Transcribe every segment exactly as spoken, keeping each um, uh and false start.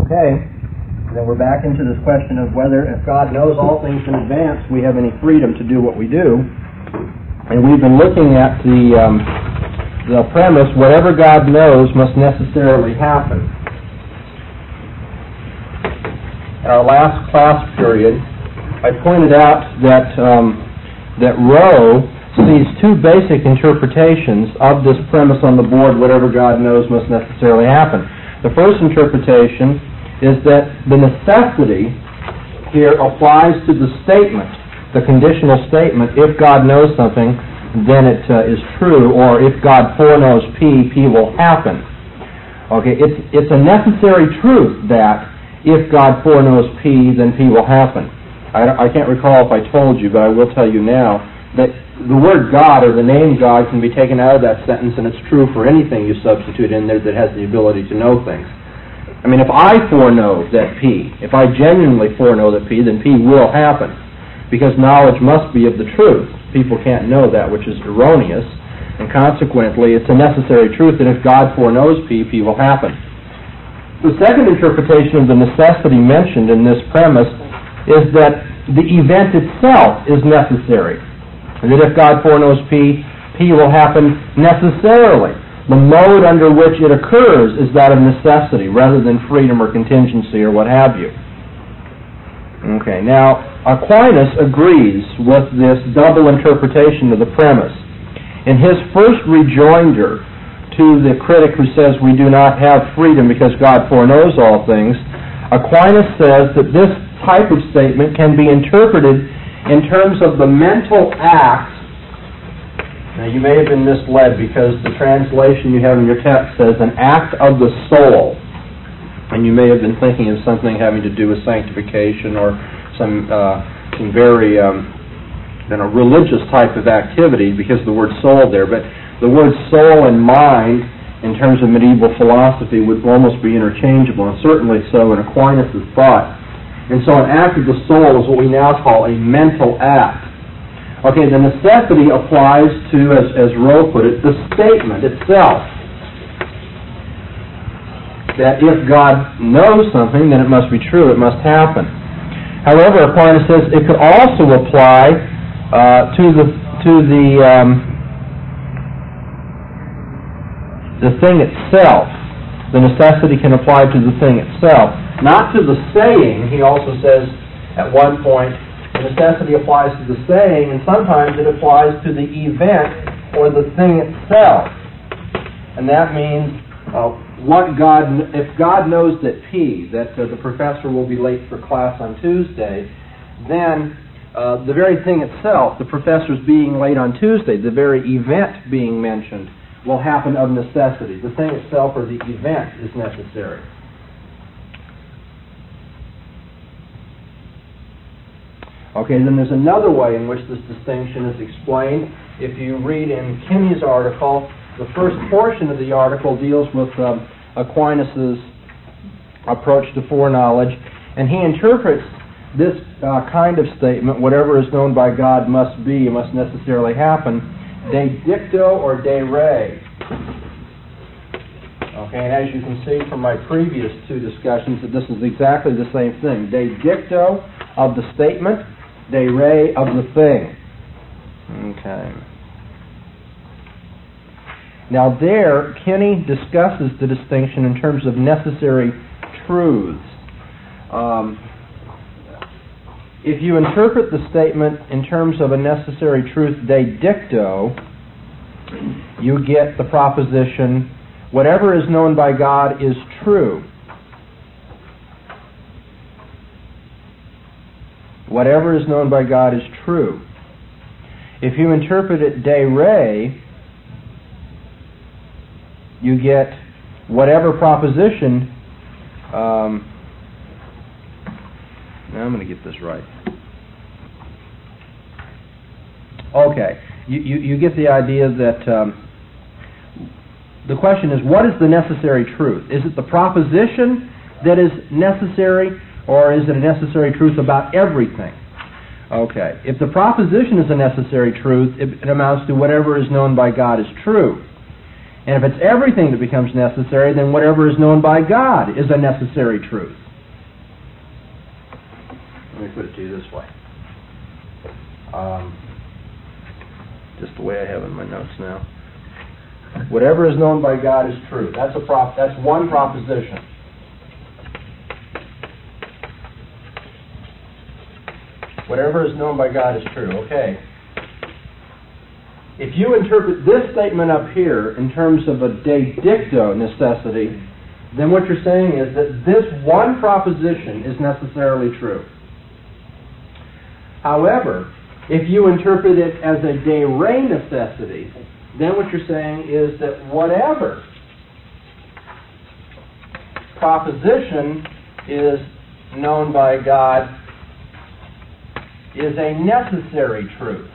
Okay, then we're back into this question of whether, if God knows all things in advance, we have any freedom to do what we do. And we've been looking at the um, the premise, whatever God knows must necessarily happen. In our last class period, I pointed out that um, that Rowe sees two basic interpretations of this premise on the board, whatever God knows must necessarily happen. The first interpretation is that the necessity here applies to the statement, the conditional statement, if God knows something, then it uh, is true, or if God foreknows P, P will happen. Okay, it's, it's a necessary truth that if God foreknows P, then P will happen. I, I can't recall if I told you, but I will tell you now that the word God or the name God can be taken out of that sentence, and it's true for anything you substitute in there that has the ability to know things. I mean, if I foreknow that P, if I genuinely foreknow that P, then P will happen, because knowledge must be of the truth. People can't know that which is erroneous, and consequently it's a necessary truth that if God foreknows P, P will happen. The second interpretation of the necessity mentioned in this premise is that the event itself is necessary. And that if God foreknows P, P will happen necessarily. The mode under which it occurs is that of necessity, rather than freedom or contingency or what have you. Okay, now Aquinas agrees with this double interpretation of the premise. In his first rejoinder to the critic who says we do not have freedom because God foreknows all things, Aquinas says that this type of statement can be interpreted in terms of the mental act. Now you may have been misled because the translation you have in your text says an act of the soul. And you may have been thinking of something having to do with sanctification or some, uh, some very um, you know, religious type of activity because of the word soul there. But the word soul and mind in terms of medieval philosophy would almost be interchangeable, and certainly so in Aquinas' thought. And so an act of the soul is what we now call a mental act. Okay, the necessity applies to, as, as Rowe put it, the statement itself. That if God knows something, then it must be true, it must happen. However, Aquinas says it could also apply uh, to the to the um, the thing itself. The necessity can apply to the thing itself. Not to the saying, he also says at one point, the necessity applies to the saying, and sometimes it applies to the event or the thing itself. And that means, uh, what God, if God knows that P, that uh, the professor will be late for class on Tuesday, then uh, the very thing itself, the professor's being late on Tuesday, the very event being mentioned, will happen of necessity. The thing itself or the event is necessary. Okay, then there's another way in which this distinction is explained. If you read in Kinney's article, the first portion of the article deals with um, Aquinas' approach to foreknowledge, and he interprets this uh, kind of statement, whatever is known by God must be, must necessarily happen, de dicto or de re. Okay, and as you can see from my previous two discussions, that this is exactly the same thing. De dicto of the statement, de re of the thing. Okay. Now there, Kinney discusses the distinction in terms of necessary truths. Um, if you interpret the statement in terms of a necessary truth de dicto, you get the proposition, whatever is known by God is true. Whatever is known by God is true. If you interpret it de re, you get whatever proposition. Um, now I'm going to get this right. Okay, you, you, you get the idea that um, the question is, what is the necessary truth? Is it the proposition that is necessary, or is it a necessary truth about everything? Okay, if the proposition is a necessary truth, it, it amounts to whatever is known by God is true. And if it's everything that becomes necessary, then whatever is known by God is a necessary truth. Let me put it to you this way. Um, just the way I have it in my notes now. Whatever is known by God is true. That's a prop. That's one proposition. Whatever is known by God is true. Okay. If you interpret this statement up here in terms of a de dicto necessity, then what you're saying is that this one proposition is necessarily true. However, if you interpret it as a de re necessity, then what you're saying is that whatever proposition is known by God is a necessary truth.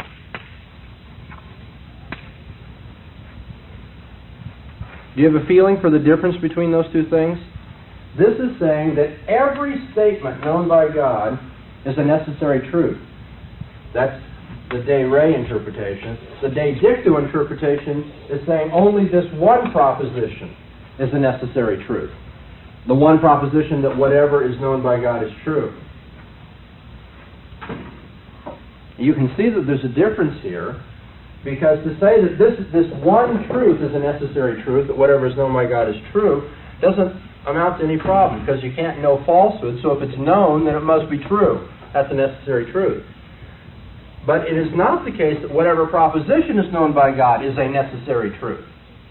Do you have a feeling for the difference between those two things? This is saying that every statement known by God is a necessary truth. That's the de re interpretation. The de dicto interpretation is saying only this one proposition is a necessary truth. The one proposition that whatever is known by God is true. You can see that there's a difference here, because to say that this this one truth is a necessary truth, that whatever is known by God is true, doesn't amount to any problem, because you can't know falsehood, so if it's known, then it must be true. That's a necessary truth. But it is not the case that whatever proposition is known by God is a necessary truth.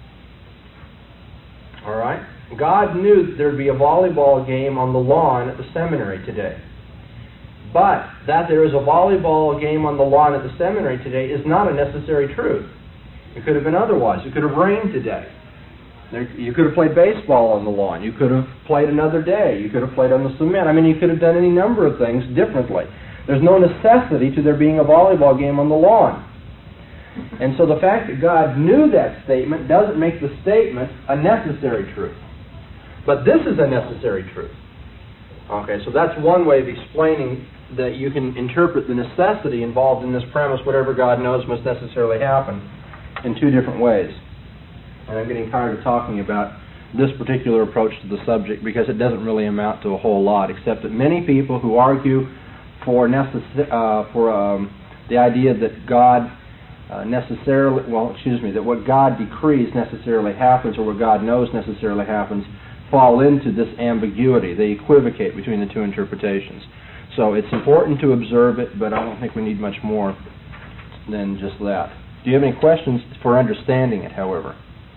All right? God knew that there would be a volleyball game on the lawn at the seminary today. But that there is a volleyball game on the lawn at the seminary today is not a necessary truth. It could have been otherwise. It could have rained today. You could have played baseball on the lawn. You could have played another day. You could have played on the cement. I mean, you could have done any number of things differently. There's no necessity to there being a volleyball game on the lawn. And so the fact that God knew that statement doesn't make the statement a necessary truth. But this is a necessary truth. Okay, so that's one way of explaining that you can interpret the necessity involved in this premise, whatever God knows must necessarily happen, in two different ways. And I'm getting tired of talking about this particular approach to the subject because it doesn't really amount to a whole lot, except that many people who argue for necess- uh, for um, the idea that God uh, necessarily, well, excuse me, that what God decrees necessarily happens or what God knows necessarily happens, fall into this ambiguity. They equivocate between the two interpretations. So it's important to observe it, but I don't think we need much more than just that. Do you have any questions for understanding it, however?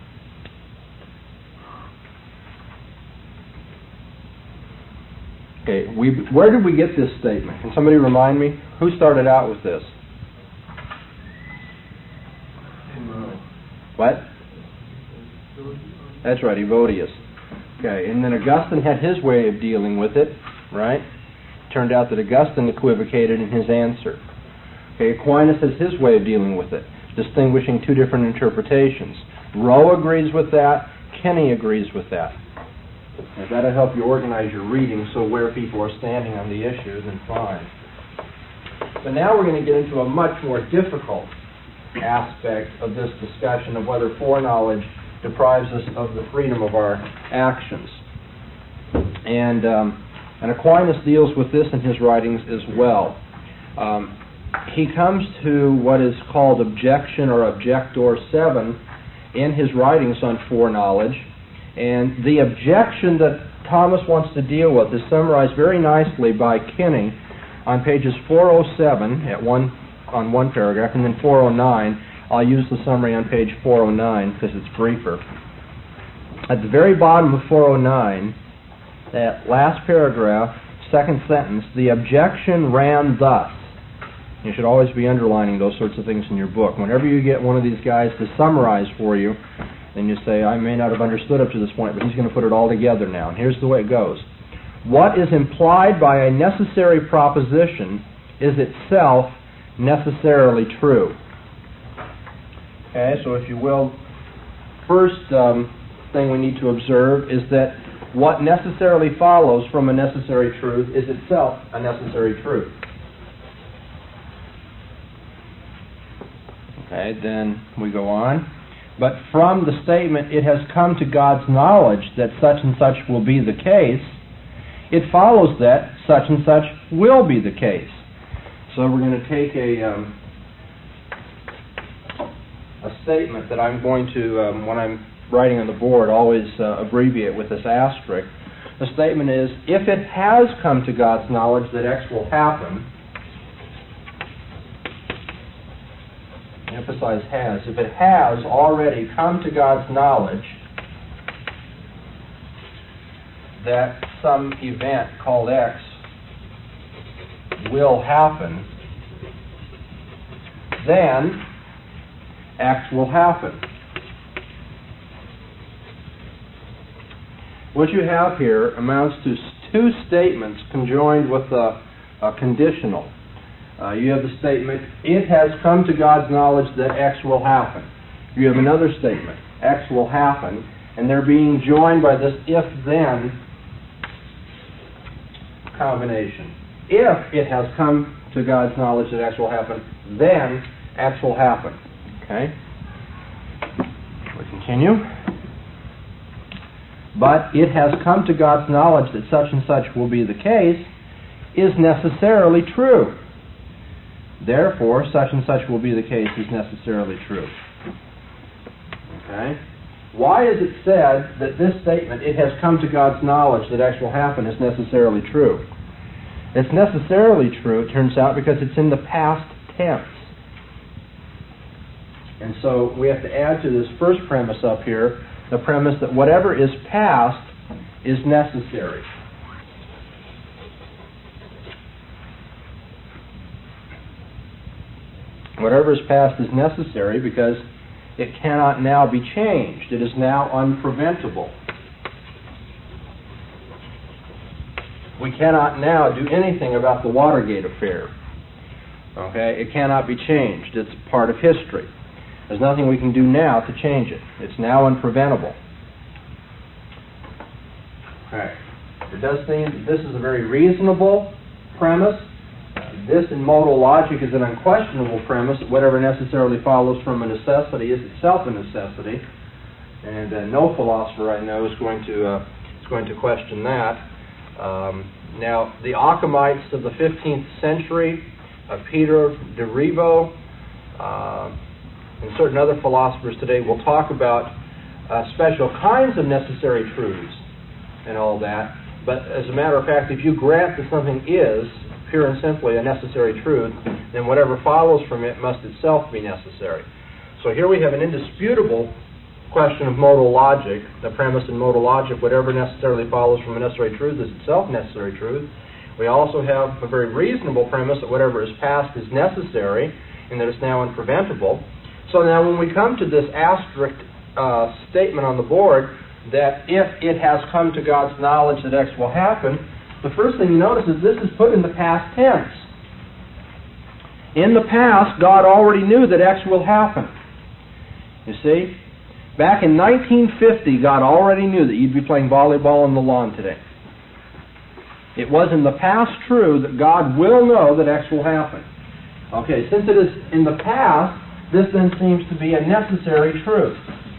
Okay, we, where did we get this statement? Can somebody remind me? Who started out with this? What? That's right, Evodius. Okay, and then Augustine had his way of dealing with it, right? Turned out that Augustine equivocated in his answer. Okay, Aquinas has his way of dealing with it, distinguishing two different interpretations. Rowe agrees with that, Kenny agrees with that. If that'll help you organize your reading so where people are standing on the issue, then fine. So now we're going to get into a much more difficult aspect of this discussion of whether foreknowledge deprives us of the freedom of our actions. And, um, and Aquinas deals with this in his writings as well. Um, he comes to what is called objection or objector seven in his writings on foreknowledge. And the objection that Thomas wants to deal with is summarized very nicely by Kenny on pages four oh seven at one, on one paragraph, and then four oh nine. I'll use the summary on page four oh nine because it's briefer. At the very bottom of four oh nine, that last paragraph, second sentence, the objection ran thus. You should always be underlining those sorts of things in your book. Whenever you get one of these guys to summarize for you, then you say, I may not have understood up to this point, but he's going to put it all together now. And here's the way it goes. What is implied by a necessary proposition is itself necessarily true. Okay, so if you will, first um, thing we need to observe is that what necessarily follows from a necessary truth is itself a necessary truth. Okay, then we go on. But from the statement, it has come to God's knowledge that such and such will be the case, it follows that such and such will be the case. So we're going to take a um, a statement that I'm going to, um, when I'm writing on the board, always uh, abbreviate with this asterisk. The statement is, if it has come to God's knowledge that X will happen, emphasize has, if it has already come to God's knowledge that some event called X will happen, then X will happen. What you have here amounts to two statements conjoined with a, a conditional. Uh, you have the statement, it has come to God's knowledge that X will happen. You have another statement, X will happen, and they're being joined by this if-then combination. If it has come to God's knowledge that X will happen, then X will happen. Okay? We continue. But it has come to God's knowledge that such and such will be the case is necessarily true. Therefore, such and such will be the case is necessarily true. Okay? Why is it said that this statement, it has come to God's knowledge that X will happen, is necessarily true? It's necessarily true, it turns out, because it's in the past tense. And so we have to add to this first premise up here, the premise that whatever is past is necessary. Whatever is past is necessary because it cannot now be changed. It is now unpreventable. We cannot now do anything about the Watergate affair. Okay? It cannot be changed. It's part of history. There's nothing we can do now to change it. It's now unpreventable. Okay. It does seem that this is a very reasonable premise. This in modal logic is an unquestionable premise that whatever necessarily follows from a necessity is itself a necessity. And uh, no philosopher I know is going to uh, is going to question that. Um, now, the Occamites of the fifteenth century, uh, Peter de Ribot, uh, and certain other philosophers today will talk about uh, special kinds of necessary truths and all that. But as a matter of fact, if you grant that something is pure and simply a necessary truth, then whatever follows from it must itself be necessary. So here we have an indisputable question of modal logic, the premise in modal logic, whatever necessarily follows from a necessary truth is itself necessary truth. We also have a very reasonable premise that whatever is past is necessary and that it's now unpreventable. So now when we come to this asterisk uh, statement on the board that if it has come to God's knowledge that X will happen, the first thing you notice is this is put in the past tense. In the past, God already knew that X will happen. You see? Back in nineteen fifty, God already knew that you'd be playing volleyball on the lawn today. It was in the past true that God will know that X will happen. Okay, since it is in the past, this then seems to be a necessary truth.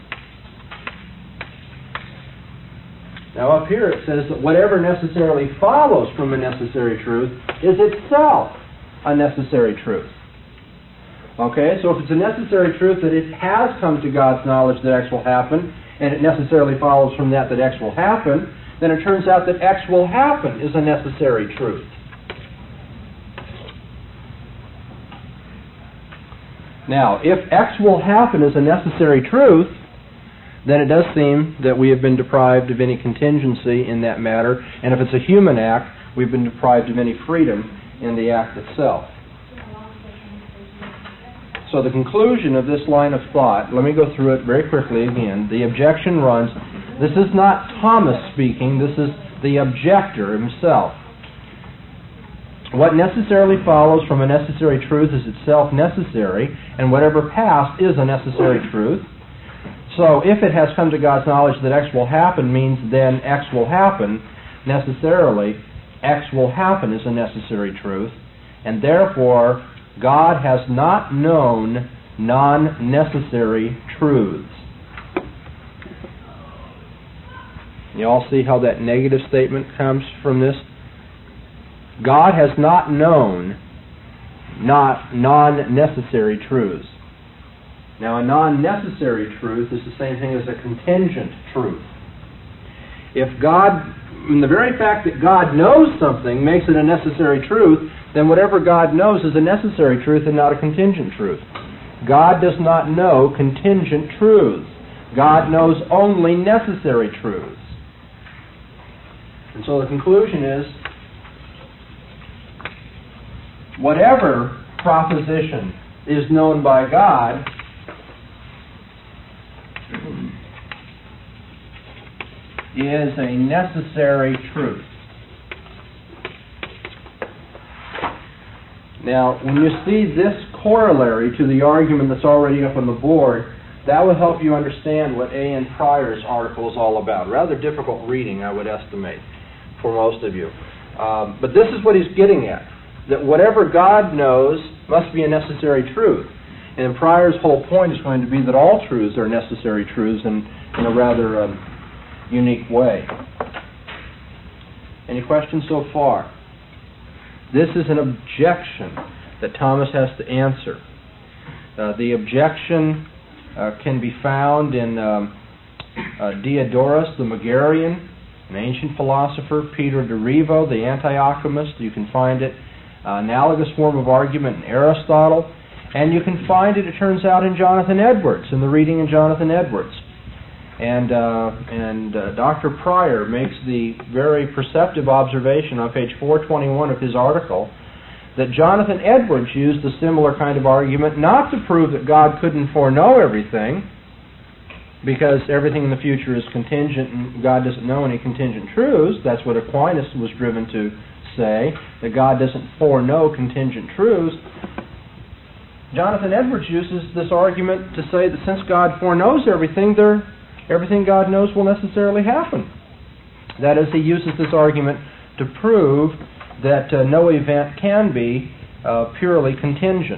Now up here it says that whatever necessarily follows from a necessary truth is itself a necessary truth. Okay, so if it's a necessary truth that it has come to God's knowledge that X will happen, and it necessarily follows from that that X will happen, then it turns out that X will happen is a necessary truth. Now, if X will happen is a necessary truth, then it does seem that we have been deprived of any contingency in that matter, and if it's a human act, we've been deprived of any freedom in the act itself. So the conclusion of this line of thought, let me go through it very quickly again. The objection runs, this is not Thomas speaking, this is the objector himself. What necessarily follows from a necessary truth is itself necessary, and whatever past is a necessary truth. So if it has come to God's knowledge that X will happen means then X will happen, necessarily X will happen is a necessary truth, and therefore God has not known non-necessary truths. You all see how that negative statement comes from this? God has not known not non-necessary truths. Now, a non-necessary truth is the same thing as a contingent truth. If God, and the very fact that God knows something makes it a necessary truth, then whatever God knows is a necessary truth and not a contingent truth. God does not know contingent truths. God knows only necessary truths. And so the conclusion is, whatever proposition is known by God is a necessary truth. Now, when you see this corollary to the argument that's already up on the board, that will help you understand what A N Pryor's article is all about. Rather difficult reading, I would estimate, for most of you. Um, but this is what he's getting at, that whatever God knows must be a necessary truth. And Pryor's whole point is going to be that all truths are necessary truths in, in a rather um, unique way. Any questions so far? This is an objection that Thomas has to answer. Uh, the objection uh, can be found in um, uh, Diodorus the Megarian, an ancient philosopher, Peter de Revo, the anti-alchemist. You can find it, uh, analogous form of argument in Aristotle, and you can find it, it turns out, in Jonathan Edwards, in the reading in Jonathan Edwards. And uh, and uh, Doctor Pryor makes the very perceptive observation on page four twenty-one of his article that Jonathan Edwards used a similar kind of argument, not to prove that God couldn't foreknow everything, because everything in the future is contingent and God doesn't know any contingent truths. That's what Aquinas was driven to say, that God doesn't foreknow contingent truths. Jonathan Edwards uses this argument to say that since God foreknows everything, there, everything God knows will necessarily happen. That is, he uses this argument to prove that uh, no event can be uh, purely contingent.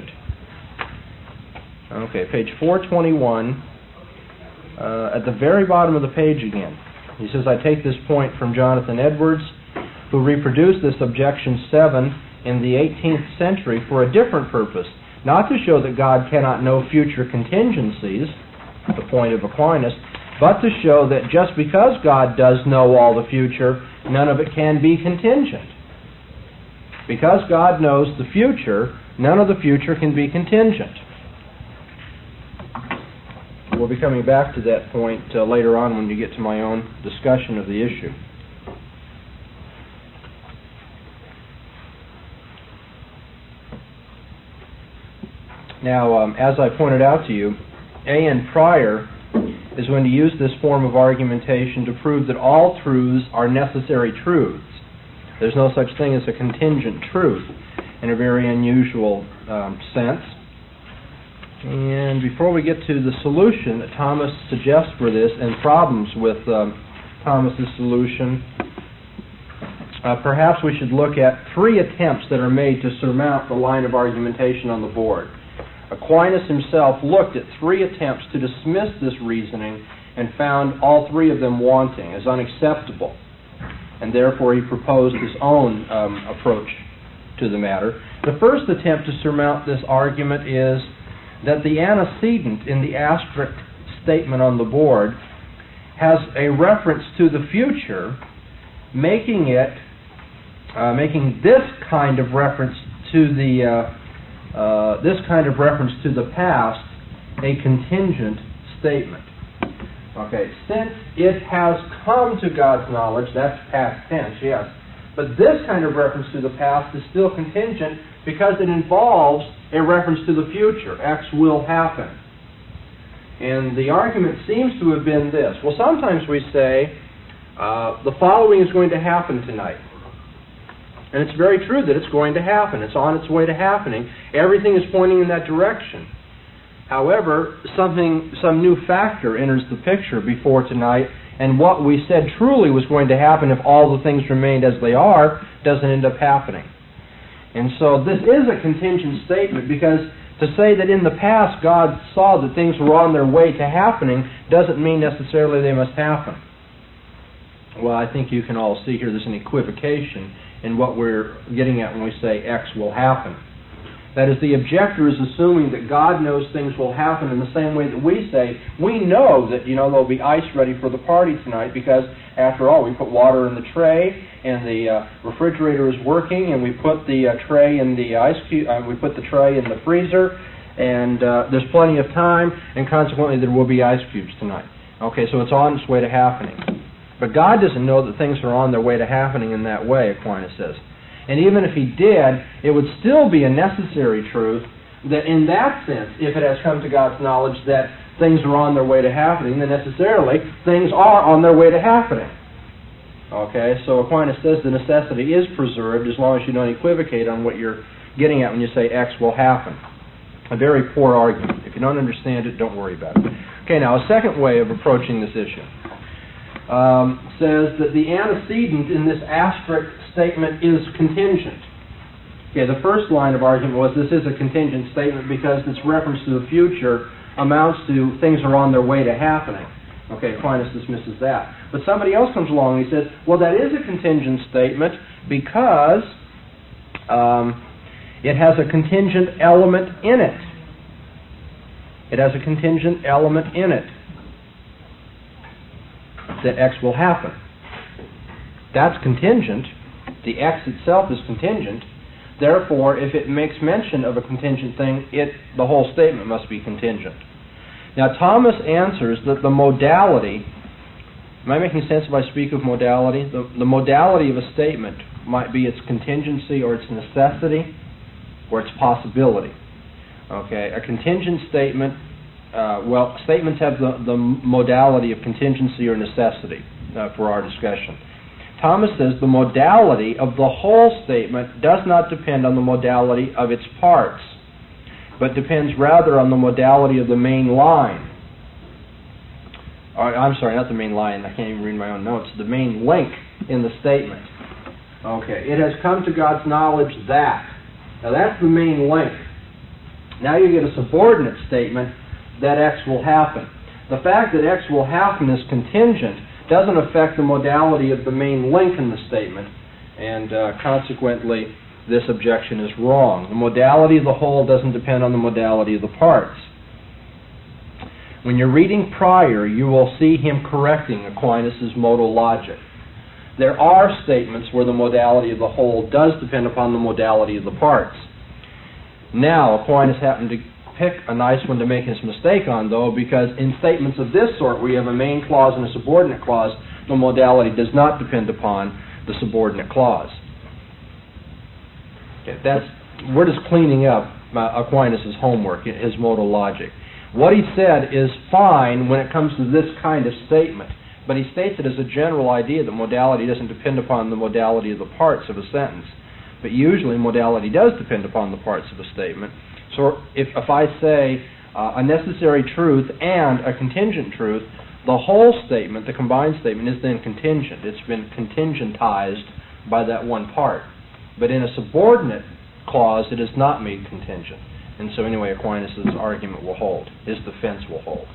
Okay, page four twenty-one, uh, at the very bottom of the page again. He says, I take this point from Jonathan Edwards, who reproduced this objection seven in the eighteenth century for a different purpose, not to show that God cannot know future contingencies, the point of Aquinas, but to show that just because God does know all the future, none of it can be contingent. Because God knows the future, none of the future can be contingent. We'll be coming back to that point uh, later on when you get to my own discussion of the issue. Now, um, as I pointed out to you, A N Pryor is going to use this form of argumentation to prove that all truths are necessary truths. There's no such thing as a contingent truth in a very unusual um, sense. And before we get to the solution that Thomas suggests for this and problems with um, Thomas's solution, uh, perhaps we should look at three attempts that are made to surmount the line of argumentation on the board. Aquinas himself looked at three attempts to dismiss this reasoning and found all three of them wanting, as unacceptable. And therefore he proposed his own um, approach to the matter. The first attempt to surmount this argument is that the antecedent in the asterisk statement on the board has a reference to the future, making it, uh, making this kind of reference to the uh, Uh, this kind of reference to the past a contingent statement. Okay, since it has come to God's knowledge, that's past tense, yes. But this kind of reference to the past is still contingent because it involves a reference to the future. X will happen. And the argument seems to have been this. Well, sometimes we say, uh, the following is going to happen tonight. And it's very true that it's going to happen. It's on its way to happening. Everything is pointing in that direction. However, something, some new factor enters the picture before tonight, and what we said truly was going to happen if all the things remained as they are doesn't end up happening. And so this is a contingent statement, because to say that in the past God saw that things were on their way to happening doesn't mean necessarily they must happen. Well, I think you can all see here there's an equivocation in what we're getting at when we say X will happen. That is, the objector is assuming that God knows things will happen in the same way that we say, we know that, you know, there'll be ice ready for the party tonight because, after all, we put water in the tray and the uh, refrigerator is working, and we put the uh, tray in the ice cube, uh, we put the tray in the freezer, and uh, there's plenty of time, and consequently there will be ice cubes tonight. Okay, so it's on its way to happening. But God doesn't know that things are on their way to happening in that way, Aquinas says. And even if he did, it would still be a necessary truth that in that sense, if it has come to God's knowledge that things are on their way to happening, then necessarily things are on their way to happening. Okay, so Aquinas says the necessity is preserved as long as you don't equivocate on what you're getting at when you say X will happen. A very poor argument. If you don't understand it, don't worry about it. Okay, now a second way of approaching this issue um, says that the antecedent in this asterisk statement is contingent. Okay, the first line of argument was this is a contingent statement because its reference to the future amounts to things are on their way to happening. Okay, Aquinas dismisses that. But somebody else comes along and he says, well, that is a contingent statement because um, it has a contingent element in it. It has a contingent element in it that X will happen. That's contingent. The X itself is contingent. Therefore, if it makes mention of a contingent thing, it the whole statement must be contingent. Now, Thomas answers that the modality, am I making sense if I speak of modality? The, the modality of a statement might be its contingency or its necessity or its possibility. Okay, a contingent statement, uh, well, statements have the, the modality of contingency or necessity uh, for our discussion. Thomas says the modality of the whole statement does not depend on the modality of its parts, but depends rather on the modality of the main line. Or, I'm sorry, not the main line, I can't even read my own notes, the main link in the statement. Okay, it has come to God's knowledge that. Now that's the main link. Now you get a subordinate statement that X will happen. The fact that X will happen is contingent doesn't affect the modality of the main link in the statement, and uh, consequently this objection is wrong. The modality of the whole doesn't depend on the modality of the parts. When you're reading Prior, you will see him correcting Aquinas' modal logic. There are statements where the modality of the whole does depend upon the modality of the parts. Now, Aquinas happened to pick a nice one to make his mistake on, though, because in statements of this sort, where you have a main clause and a subordinate clause, the modality does not depend upon the subordinate clause. Okay, that's, we're just cleaning up uh, Aquinas' homework, his modal logic. What he said is fine when it comes to this kind of statement, but he states it as a general idea that modality doesn't depend upon the modality of the parts of a sentence. But usually modality does depend upon the parts of a statement. So if, if I say uh, a necessary truth and a contingent truth, the whole statement, the combined statement, is then contingent. It's been contingentized by that one part. But in a subordinate clause, it is not made contingent. And so anyway, Aquinas' argument will hold. His defense will hold.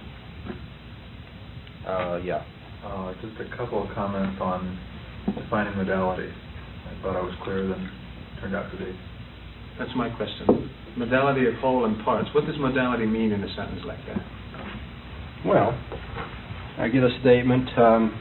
Uh, yeah. Uh, just a couple of comments on defining modality. I thought I was clearer than it turned out to be. That's my question. Modality of whole and parts. What does modality mean in a sentence like that? Well, I get a statement. Um,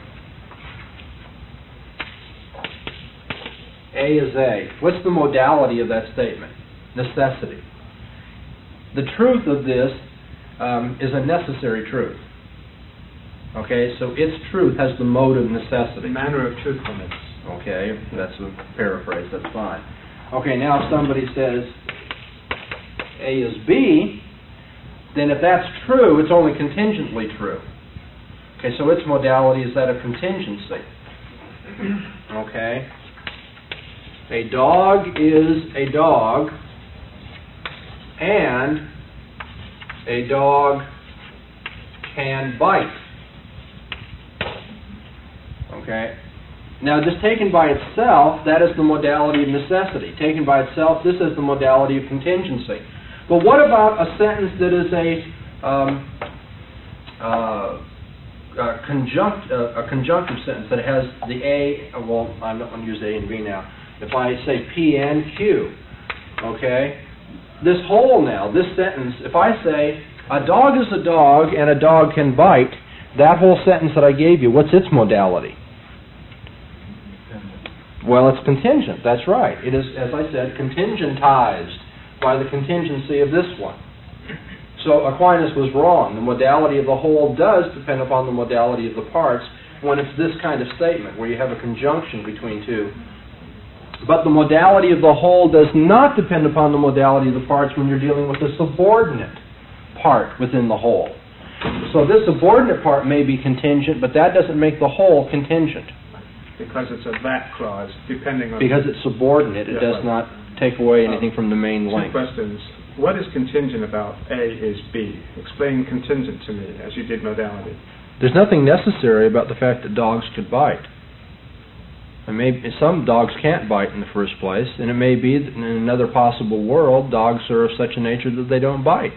A is A. What's the modality of that statement? Necessity. The truth of this um, is a necessary truth. Okay, so its truth has the mode of necessity. Manner of truthfulness. Okay, that's a paraphrase, that's fine. Okay, now if somebody says A is B, then if that's true, it's only contingently true. Okay, so its modality is that of contingency. Okay. A dog is a dog, and a dog can bite. Okay. Now, just taken by itself, that is the modality of necessity. Taken by itself, this is the modality of contingency. But what about a sentence that is a um, uh, uh, conjunct, uh, a conjunctive sentence that has the A, uh, well, I'm not going to use A and B now. If I say P and Q, okay, this whole now, this sentence, if I say, a dog is a dog and a dog can bite, that whole sentence that I gave you, what's its modality? Well, it's contingent, that's right. It is, as I said, contingentized by the contingency of this one. So Aquinas was wrong. The modality of the whole does depend upon the modality of the parts when it's this kind of statement, where you have a conjunction between two. But the modality of the whole does not depend upon the modality of the parts when you're dealing with a subordinate part within the whole. So this subordinate part may be contingent, but that doesn't make the whole contingent. Because it's a that clause, depending on... Because it's subordinate, it Yeah, does right. not take away anything Um, from the main Two link. questions. What is contingent about A is B? Explain contingent to me, as you did modality. There's nothing necessary about the fact that dogs could bite. And maybe some dogs can't bite in the first place, and it may be that in another possible world, dogs are of such a nature that they don't bite.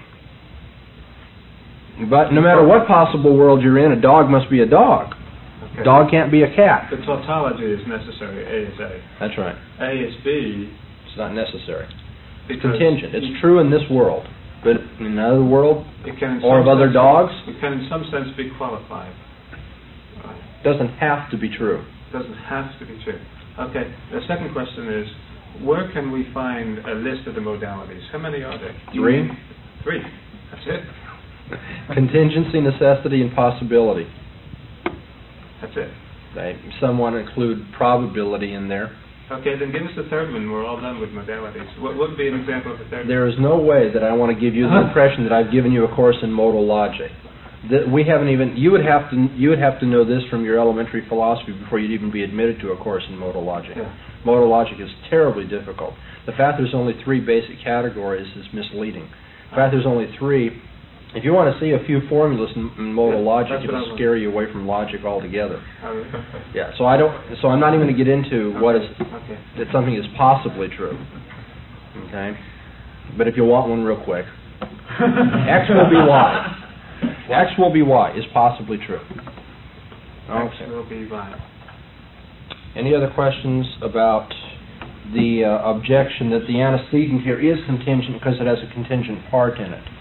But no matter what possible world you're in, a dog must be a dog. Okay. Dog can't be a cat. The tautology is necessary. A is A. That's right. A is B. It's not necessary. It's because contingent. It's true in this world, but in another world, it can in or some of other sense- dogs, it can in some sense be qualified. Right. doesn't have to be true. Doesn't have to be true. Okay. The second question is, where can we find a list of the modalities? How many are there? Three. Three. That's it. Contingency, necessity, and possibility. That's it. They, some want to include probability in there. Okay, then give us the third one. We're all done with modalities. What what would be an example of the third There is no way that I want to give you the impression that I've given you a course in modal logic. That we haven't even. You would have to. You would have to know this from your elementary philosophy before you'd even be admitted to a course in modal logic. Yeah. Modal logic is terribly difficult. The fact there's only three basic categories is misleading. The fact there's only three. If you want to see a few formulas in, in modal Yeah, logic, that's what I it'll want. scare you away from logic altogether. Oh, Yeah. So I don't. So I'm not even going to get into what is Okay. that something is possibly true. Okay. But if you want one real quick, X will be Y. X will be Y is possibly true. X Okay. will be Y. Any other questions about the uh, objection that the antecedent here is contingent because it has a contingent part in it?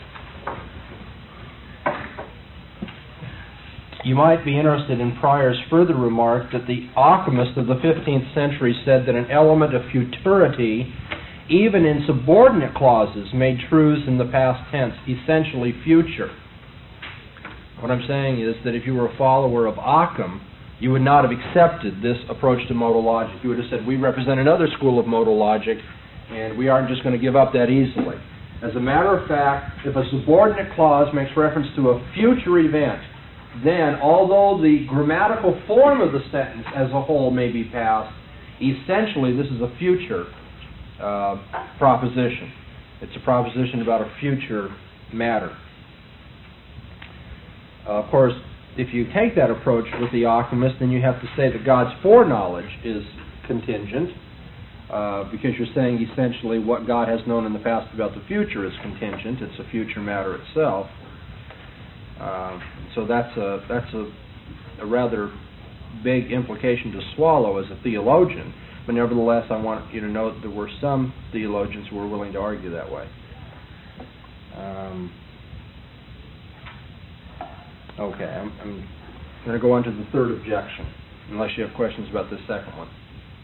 You might be interested in Pryor's further remark that the alchemist of the fifteenth century said that an element of futurity, even in subordinate clauses, made truths in the past tense essentially future. What I'm saying is that if you were a follower of Occam, you would not have accepted this approach to modal logic. You would have said, we represent another school of modal logic, and we aren't just going to give up that easily. As a matter of fact, if a subordinate clause makes reference to a future event, then, although the grammatical form of the sentence as a whole may be past, essentially this is a future uh, proposition. It's a proposition about a future matter. Uh, of course, if you take that approach with the alchemist, then you have to say that God's foreknowledge is contingent, uh, because you're saying essentially what God has known in the past about the future is contingent. It's a future matter itself. Uh, so that's a that's a, a rather big implication to swallow as a theologian. But nevertheless, I want you to know that there were some theologians who were willing to argue that way. Um, okay, I'm, I'm going to go on to the third objection, unless you have questions about this second one.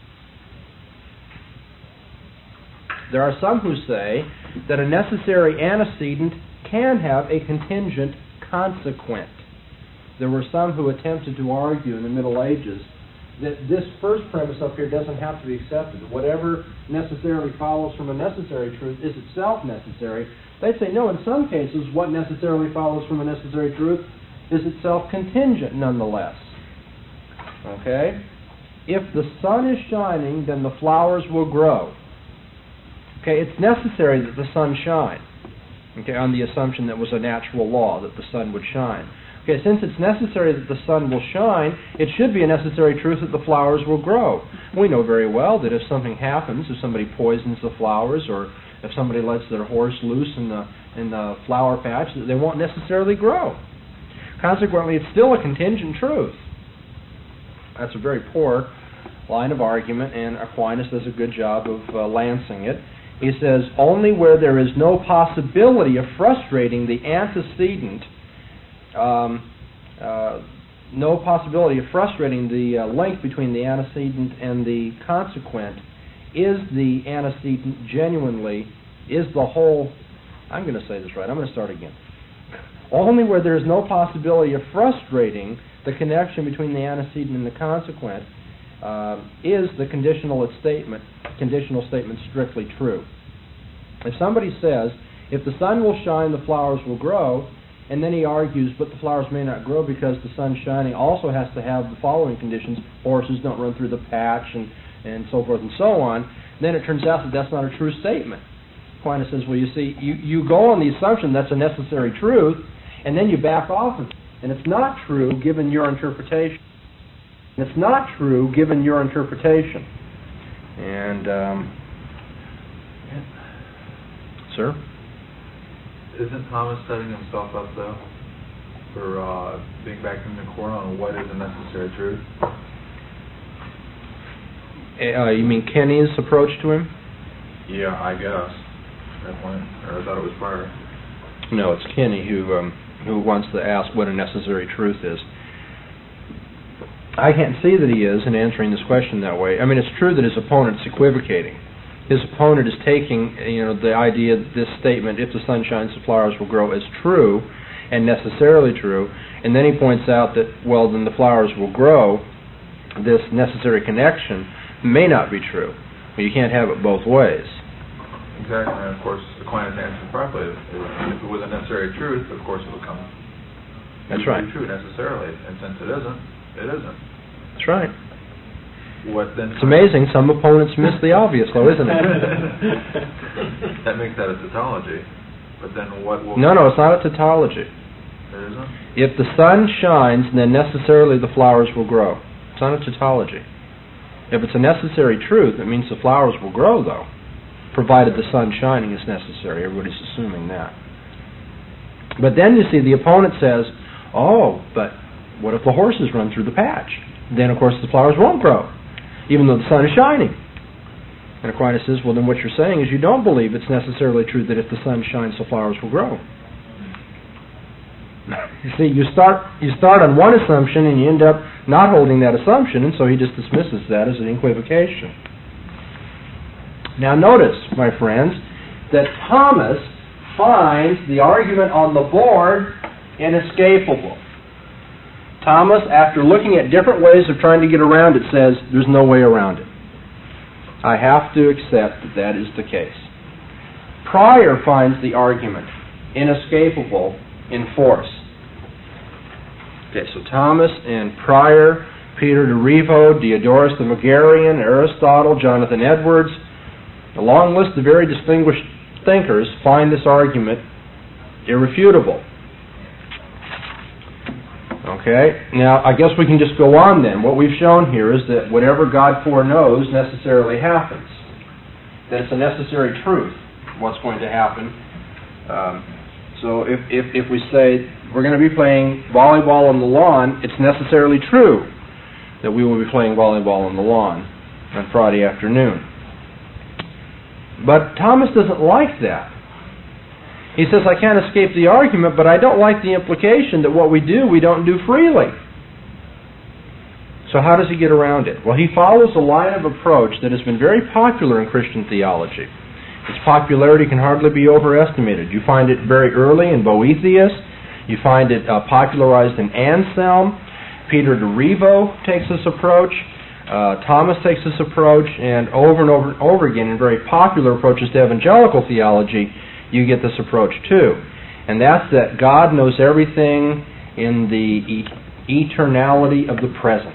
There are some who say that a necessary antecedent can have a contingent consequent. There were some who attempted to argue in the Middle Ages that this first premise up here doesn't have to be accepted. Whatever necessarily follows from a necessary truth is itself necessary. They'd say, no, in some cases, what necessarily follows from a necessary truth is itself contingent nonetheless. Okay? If the sun is shining, then the flowers will grow. Okay, it's necessary that the sun shine. Okay, on the assumption that it was a natural law that the sun would shine. Okay, since it's necessary that the sun will shine, it should be a necessary truth that the flowers will grow. We know very well that if something happens, if somebody poisons the flowers, or if somebody lets their horse loose in the in the flower patch, that they won't necessarily grow. Consequently, it's still a contingent truth. That's a very poor line of argument, and Aquinas does a good job of uh, lancing it. He says, only where there is no possibility of frustrating the antecedent, um, uh, no possibility of frustrating the uh, link between the antecedent and the consequent, is the antecedent genuinely, is the whole, I'm going to say this right, I'm going to start again. Only where there is no possibility of frustrating the connection between the antecedent and the consequent uh, is the conditional statement, conditional statement strictly true. If somebody says, if the sun will shine, the flowers will grow, and then he argues, but the flowers may not grow because the sun shining also has to have the following conditions, horses don't run through the patch, and, and so forth and so on, then it turns out that that's not a true statement. Aquinas says, well, you see, you, you go on the assumption that's a necessary truth, and then you back off of it. And it's not true given your interpretation. It's not true given your interpretation. And, um, sir? Isn't Thomas setting himself up, though, for uh, being back in the corner on what is a necessary truth? Uh, you mean Kenny's approach to him? Yeah, I guess. At that point, or I thought it was prior. No, it's Kenny who um, who wants to ask what a necessary truth is. I can't see that he is in answering this question that way. I mean, it's true that his opponent's equivocating. His opponent is taking, you know, the idea that this statement, if the sun shines, the flowers will grow, as true and necessarily true, and then he points out that, well, then the flowers will grow. This necessary connection may not be true. Well, you can't have it both ways. Exactly, and of course, Aquinas answered properly. If it was a necessary truth, of course it would come. That's right. True necessarily, and since it isn't, it isn't. That's right. What then? It's amazing. Some opponents miss the obvious, though, isn't it? That makes that a tautology. But then what will... No, no, it's not a tautology. It isn't? If the sun shines, then necessarily the flowers will grow. It's not a tautology. If it's a necessary truth, it means the flowers will grow, though, provided the sun shining is necessary. Everybody's assuming that. But then, you see, the opponent says, oh, but what if the horses run through the patch? Then, of course, the flowers won't grow, even though the sun is shining. And Aquinas says, well, then what you're saying is you don't believe it's necessarily true that if the sun shines, the flowers will grow. You see, you start you start on one assumption and you end up not holding that assumption, and so he just dismisses that as an equivocation. Now notice, my friends, that Thomas finds the argument on the board inescapable. Thomas, after looking at different ways of trying to get around it, says, there's no way around it. I have to accept that that is the case. Prior finds the argument inescapable in force. Okay, so Thomas and Prior, Peter de Revo, Diodorus the Megarian, Aristotle, Jonathan Edwards, a long list of very distinguished thinkers find this argument irrefutable. Okay, now I guess we can just go on then. What we've shown here is that whatever God foreknows necessarily happens. That it's a necessary truth what's going to happen. Um, so if, if, if we say we're going to be playing volleyball on the lawn, it's necessarily true that we will be playing volleyball on the lawn on Friday afternoon. But Thomas doesn't like that. He says, I can't escape the argument, but I don't like the implication that what we do, we don't do freely. So how does he get around it? Well, he follows a line of approach that has been very popular in Christian theology. Its popularity can hardly be overestimated. You find it very early in Boethius. You find it uh, popularized in Anselm. Peter de Revo takes this approach. Uh, Thomas takes this approach. And over and over and over again in very popular approaches to evangelical theology, you get this approach too. And that's that God knows everything in the e- eternality of the present.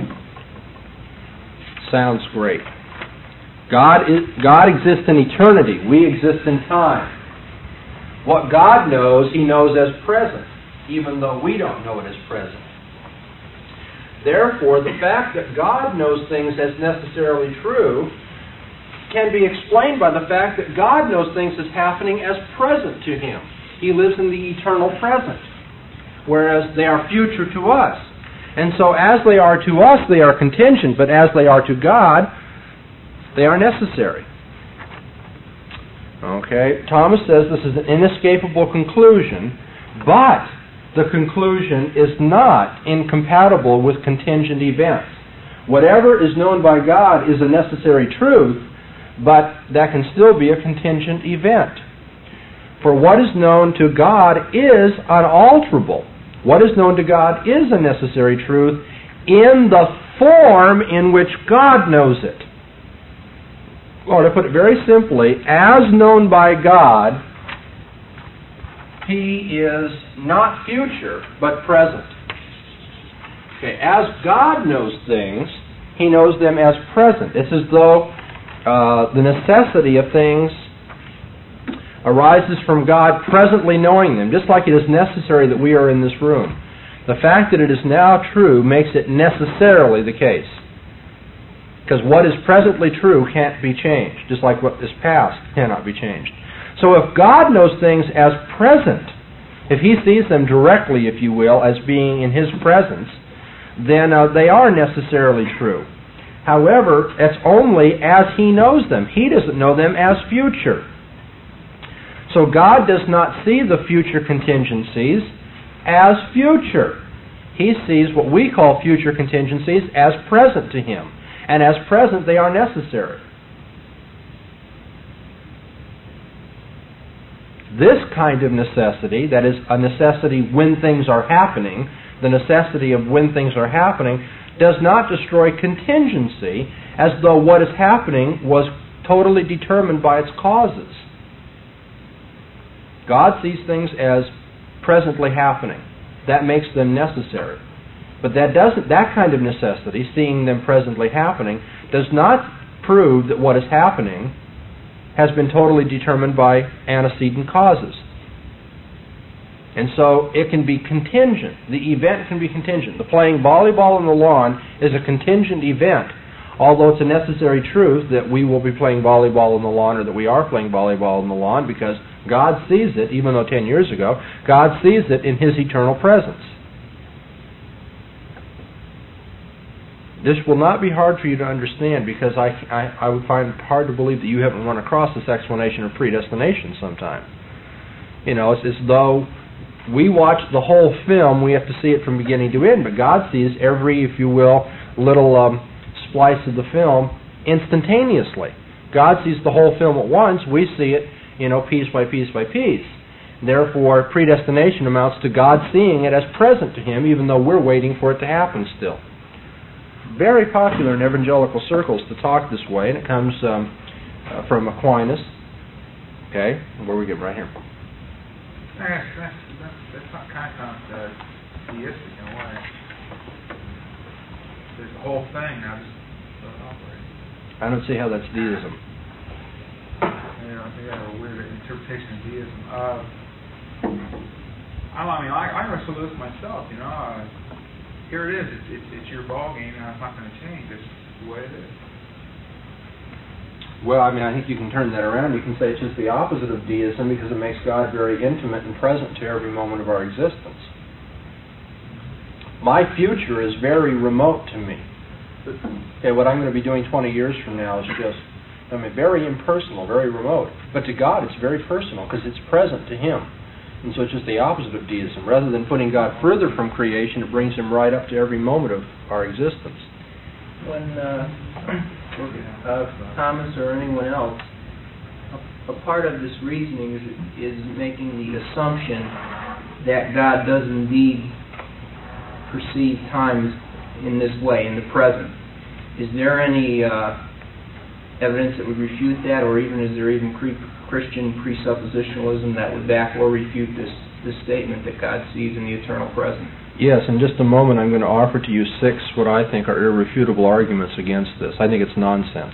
Sounds great. God is, God exists in eternity. We exist in time. What God knows, He knows as present, even though we don't know it as present. Therefore, the fact that God knows things as necessarily true can be explained by the fact that God knows things as happening as present to Him. He lives in the eternal present. whereas they are future to us. And so as they are to us, they are contingent, but as they are to God, they are necessary. Okay, Thomas says this is an inescapable conclusion, but the conclusion is not incompatible with contingent events. Whatever is known by God is a necessary truth, but that can still be a contingent event. For what is known to God is unalterable. What is known to God is a necessary truth in the form in which God knows it. Or to put it very simply, as known by God, He is not future, but present. Okay, as God knows things, He knows them as present. It's as though uh, the necessity of things arises from God presently knowing them, just like it is necessary that we are in this room. The fact that it is now true makes it necessarily the case. Because what is presently true can't be changed, just like what is past cannot be changed. So if God knows things as present, if He sees them directly, if you will, as being in His presence, then uh, they are necessarily true. However, it's only as He knows them. He doesn't know them as future. So God does not see the future contingencies as future. He sees what we call future contingencies as present to Him. And as present, they are necessary. This kind of necessity, that is, a necessity when things are happening, the necessity of when things are happening, does not destroy contingency as though what is happening was totally determined by its causes. God sees things as presently happening. That makes them necessary. But that doesn't, that kind of necessity, seeing them presently happening, does not prove that what is happening has been totally determined by antecedent causes. And so it can be contingent. The event can be contingent. The playing volleyball on the lawn is a contingent event, although it's a necessary truth that we will be playing volleyball on the lawn, or that we are playing volleyball on the lawn, because God sees it, even though ten years ago, God sees it in His eternal presence. This will not be hard for you to understand, because I, I, I would find it hard to believe that you haven't run across this explanation of predestination sometime. You know, it's as though we watch the whole film, we have to see it from beginning to end, but God sees every, if you will, little um, splice of the film instantaneously. God sees the whole film at once, we see it, you know, piece by piece by piece. Therefore, predestination amounts to God seeing it as present to Him, even though we're waiting for it to happen still. Very popular in evangelical circles to talk this way, and it comes um, uh, from Aquinas. Okay, where we get right here. That's, that's, that's, that's not kind of uh, theistic in a way. There's the whole thing now just doesn't operate. I don't see how that's deism. Yeah, I think I have a weird interpretation of deism. Uh, I mean, I, I wrestle with this myself, you know. Uh, Here it is. It's, it's, it's your ball game, and it's not going to change. It's the way it is. Well, I mean, I think you can turn that around. You can say it's just the opposite of deism, because it makes God very intimate and present to every moment of our existence. My future is very remote to me. Okay, what I'm going to be doing twenty years from now is just, I mean, very impersonal, very remote. But to God, it's very personal, because it's present to Him. And so it's just the opposite of deism. Rather than putting God further from creation, it brings Him right up to every moment of our existence. When uh, uh, Thomas or anyone else, a, a part of this reasoning is, is making the assumption that God does indeed perceive time in this way, in the present. Is there any uh, evidence that would refute that, or even is there even cre- Christian presuppositionalism that would back or refute this, this statement that God sees in the eternal present? Yes, in just a moment I'm going to offer to you six what I think are irrefutable arguments against this. I think it's nonsense.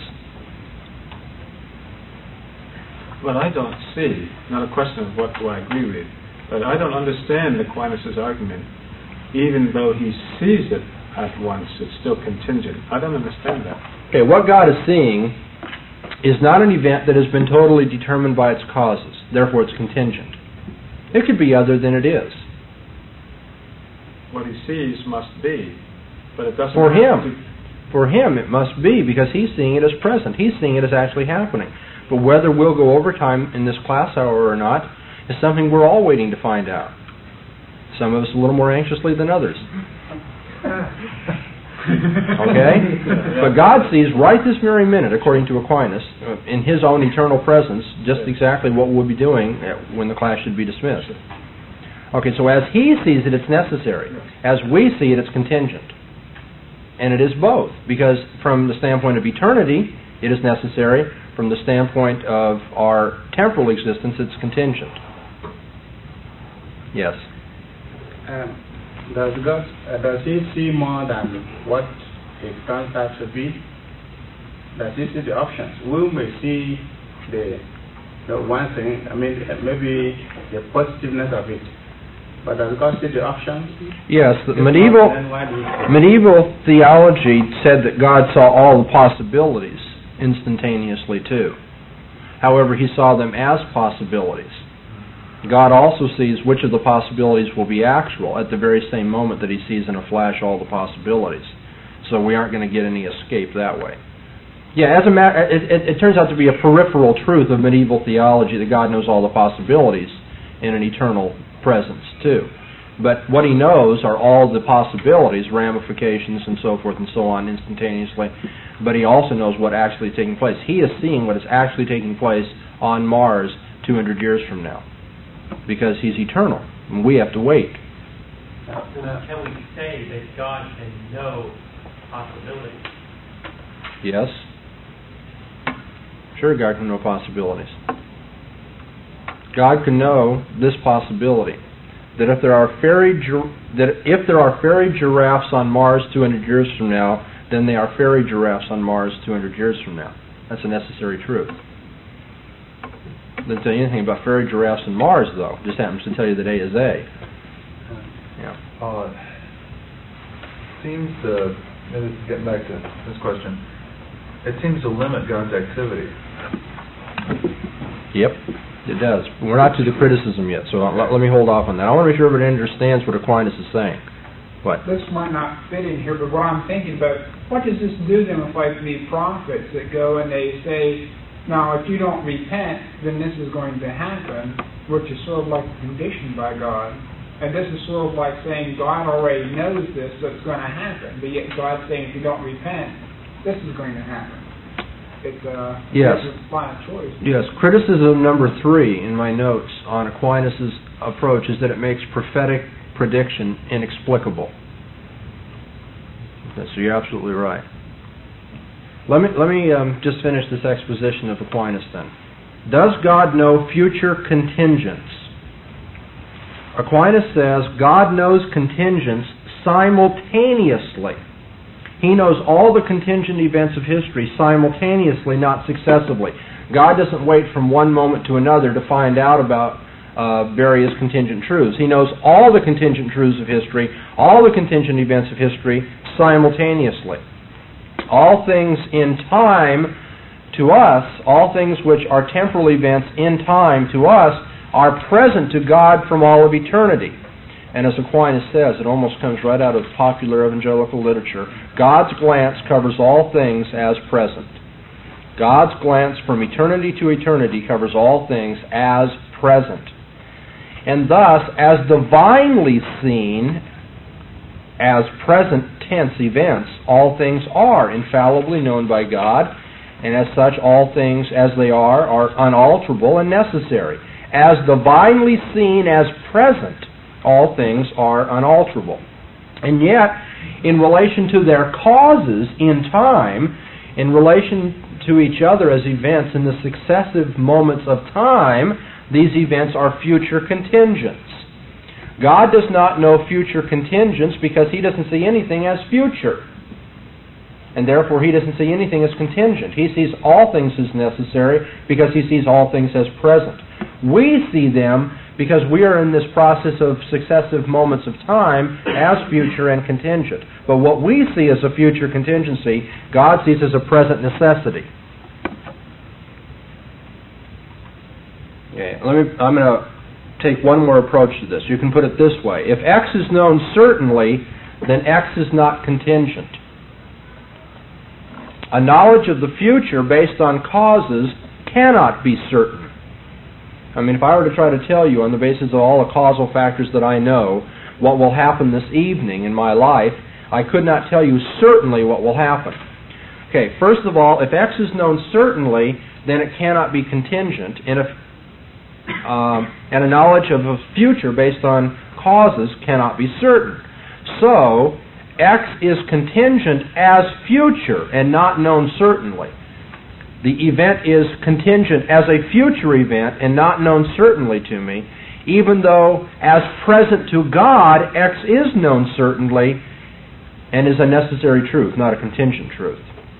Well, I don't see, not a question of what do I agree with, but I don't understand Aquinas' argument. Even though he sees it at once, it's still contingent. I don't understand that. Okay, what God is seeing is not an event that has been totally determined by its causes. Therefore, it's contingent. It could be other than it is. what he sees must be, but it doesn't For have him. to- For him, it must be, because he's seeing it as present. He's seeing it as actually happening. But whether we'll go overtime in this class hour or not is something we're all waiting to find out. Some of us a little more anxiously than others. Okay? But God sees right this very minute, according to Aquinas, in His own eternal presence, just exactly what we'll be doing when the class should be dismissed. Okay, so as He sees it, it's necessary. As we see it, it's contingent. And it is both, because from the standpoint of eternity, it is necessary. From the standpoint of our temporal existence, it's contingent. Yes? Um, does God, uh, does He see more than what it turns out to be? Does He see the options? We may see the, the one thing, I mean, maybe the positiveness of it. But does God see the options? Yes, the medieval Then why do we- medieval theology said that God saw all the possibilities instantaneously too. However, He saw them as possibilities. God also sees which of the possibilities will be actual at the very same moment that He sees in a flash all the possibilities. So we aren't going to get any escape that way. Yeah, as a matter, it, it, it turns out to be a peripheral truth of medieval theology that God knows all the possibilities in an eternal presence too. But what He knows are all the possibilities, ramifications and so forth and so on instantaneously. But He also knows what actually is taking place. He is seeing what is actually taking place on Mars two hundred years from now. Because He's eternal, and we have to wait. Can we say that God can know possibilities? Yes? Sure, God can know possibilities. God can know this possibility, that if there are fairy gi- that if there are fairy giraffes on Mars two hundred years from now, then they are fairy giraffes on Mars two hundred years from now. That's a necessary truth. Doesn't tell you anything about fairy giraffes on Mars, though. Just happens to tell you that A is A. Yeah. Uh, seems to, maybe this is getting back to this question, it seems to limit God's activity. Yep, it does. We're not to the criticism yet, so let, let me hold off on that. I want to make sure everybody understands what Aquinas is saying. What? This might not fit in here, but what I'm thinking about, what does this do then with like the prophets that go and they say, now if you don't repent, then this is going to happen, which is sort of like conditioned by God. And this is sort of like saying God already knows this, so it's going to happen. But yet God's saying if you don't repent, this is going to happen. It's uh, yes. It's a final choice. Yes. Criticism number three in my notes on Aquinas' approach is that it makes prophetic prediction inexplicable. Okay, so you're absolutely right. Let me let me um, just finish this exposition of Aquinas then. Does God know future contingents? Aquinas says God knows contingents simultaneously. He knows all the contingent events of history simultaneously, not successively. God doesn't wait from one moment to another to find out about uh, various contingent truths. He knows all the contingent truths of history, all the contingent events of history simultaneously. All things in time to us, all things which are temporal events in time to us, are present to God from all of eternity. And as Aquinas says, it almost comes right out of popular evangelical literature, God's glance covers all things as present. God's glance from eternity to eternity covers all things as present. And thus, as divinely seen as present tense events, all things are infallibly known by God, and as such, all things as they are are unalterable and necessary. As divinely seen as present, all things are unalterable. And yet, in relation to their causes in time, in relation to each other as events in the successive moments of time, these events are future contingents. God does not know future contingents because He doesn't see anything as future. And therefore He doesn't see anything as contingent. He sees all things as necessary because He sees all things as present. We see them because we are in this process of successive moments of time as future and contingent. But what we see as a future contingency, God sees as a present necessity. Okay, let me. I'm going to take one more approach to this. You can put it this way. If X is known certainly, then X is not contingent. A knowledge of the future based on causes cannot be certain. I mean, if I were to try to tell you on the basis of all the causal factors that I know what will happen this evening in my life, I could not tell you certainly what will happen. Okay, first of all, if X is known certainly, then it cannot be contingent. And if um, and a knowledge of a future based on causes cannot be certain. So, X is contingent as future and not known certainly. The event is contingent as a future event and not known certainly to me, even though as present to God, X is known certainly and is a necessary truth, not a contingent truth.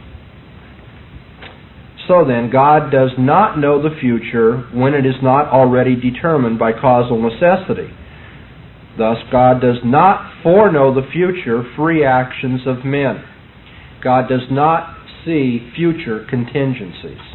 So then, God does not know the future when it is not already determined by causal necessity. Thus, God does not foreknow the future free actions of men. God does not see future contingencies.